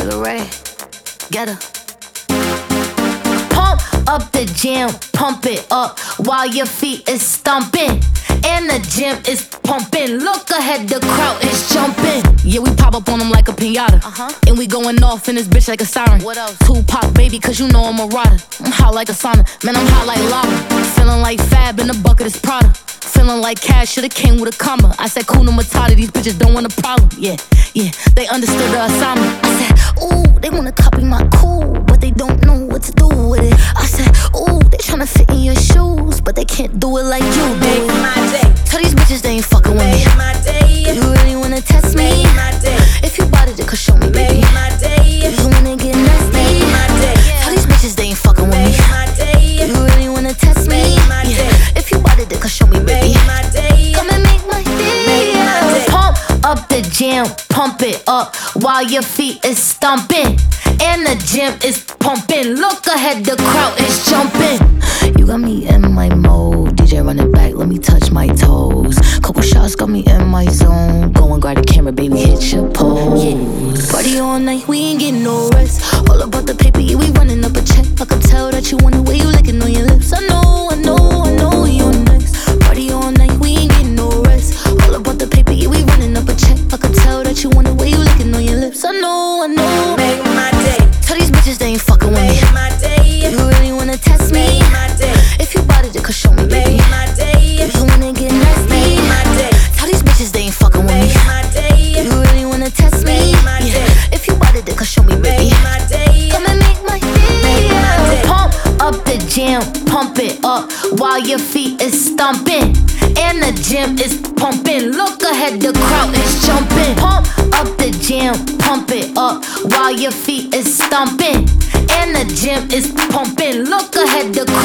Sugar Ray, get her. Pump up the jam, pump it up while your feet is stomping. And the gym is pumping. Look ahead, the crowd is jumping. Yeah, we pop up on them like a pinata. And we going off in this bitch like a siren. What else? Tupac, baby, cause you know I'm a rider. I'm hot like a sauna, man, I'm hot like lava. Feeling like Fab in the bucket is Prada. Feeling like Cash should've came with a comma. I said, Kuna Matata, these bitches don't want a problem. Yeah, they understood the assignment. I said, ooh, they wanna copy my cool, but they don't know what to do with it. I said, ooh, they tryna fit in your shoes, but they can't do it like you do. Make my day. Tell these bitches they ain't fucking with me. Make my day. You really wanna test me? Make my day. If you bought it, could show me, baby. Make my day. You wanna get nasty? Make my day. Tell these bitches they ain't fucking with me. Make my day. You really wanna test me? Make my day. If you bought it, could show me, baby. Make my day. Come and make my day. Make my day. Pump up the jam, pump it up while your feet is stomping. And the gym is pumping. Look ahead, the crowd is jumping. You got me in my mode. DJ run it back, let me touch my toes. Couple shots got me in my zone. Go and grab the camera, baby, hit your pose. Party all night, we ain't getting no rest. All about the paper, yeah, we running up a check. I can tell that you want the way you licking on your lips. I know you're next. Party all night, we ain't getting no rest. All about the paper, yeah, we running up a check. I can tell that you want the way you licking on your lips. I know. Make my day. Tell these bitches they ain't fucking with me. Make my day. You really wanna test me? Make my day. If you bought it, could show me, baby. Make my day. You wanna get nasty? Make my day. Tell these bitches they ain't fucking with me. Make my day. You really wanna test me? Make my day. If you bought it, could show me, baby. Make my day. Come and make my day. Make my day. Pump up the jam, pump it up while your feet is stomping. And the gym is pumping. Look ahead, the crowd is jumping. Pump up the jam, pump it up while your feet is stomping. And the gym is pumping. Look ahead, the